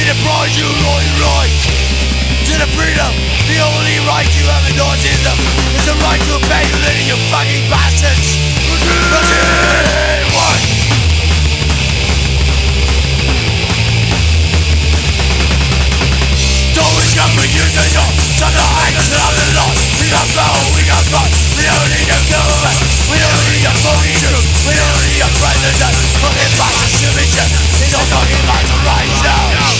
prize you only right to the freedom. The only right you have in Nazism is the right to obey the leader, you fucking bastards. What? Don't we come for you to know? Time to hang us out the lot. We got power, we got fight. We don't need a government. We don't need a fucking truth. We don't need a president. Fucking bastards, stupid shit. They don't fucking about to rise now.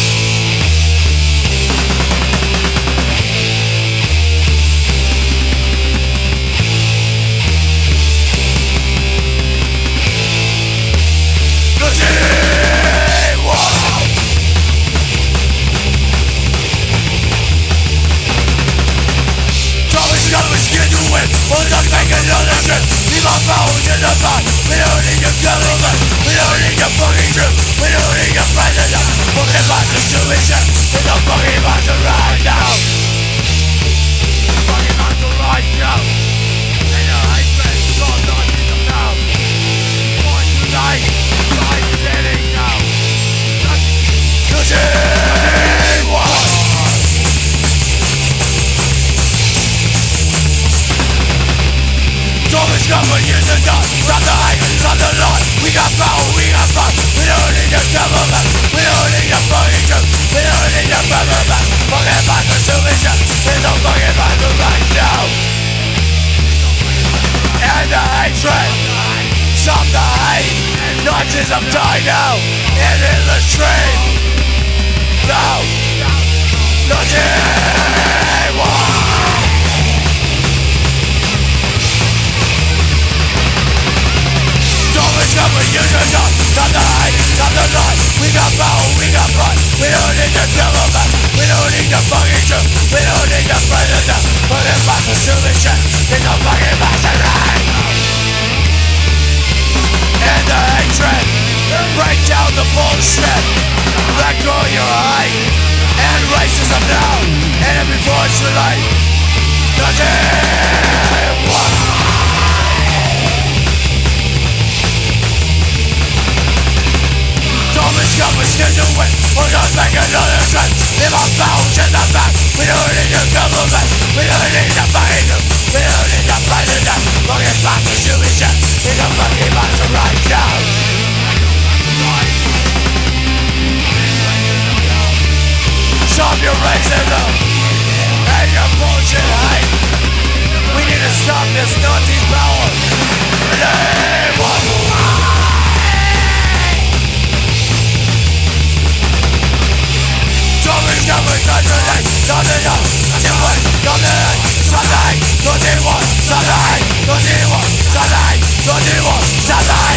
Leave our power to the back. We don't need your government. We don't need your fucking truth. We don't need your president. Fucking bastards doing shit. There's no fucking bastard right now. Fucking bastard right now. They know hatred. God, not in them now. Born tonight. Life is ending now. Government is the dust, stop the hate, stop the lie. We got power, we got fight. We don't need your government. We don't need your fucking truth. We don't need your government. Fucking bastards doing shit. There's no fucking bastard right now. And the hatred, stop the hate. Nazism die now. It is the stream. No. Nazism. Government use the gun, stop the hate, stop the lie. We got power, we got fight. We don't need the government. We don't need the fucking truth. We don't need the president. Fucking bastards doing shit. There's no fucking bastard right. And the hatred, break down the bullshit. Let go your hate and racism now. And before it's too late. Nothing. Government's gonna win. We're gonna make another trend. Leave our power to the back. We don't need your government. We don't need the fucking truth. We don't need the president. Fucking bastards doing shit. He's a fucking bastard right now. Stop your racism and your bullshit hate. We need to stop this Nazi power. Something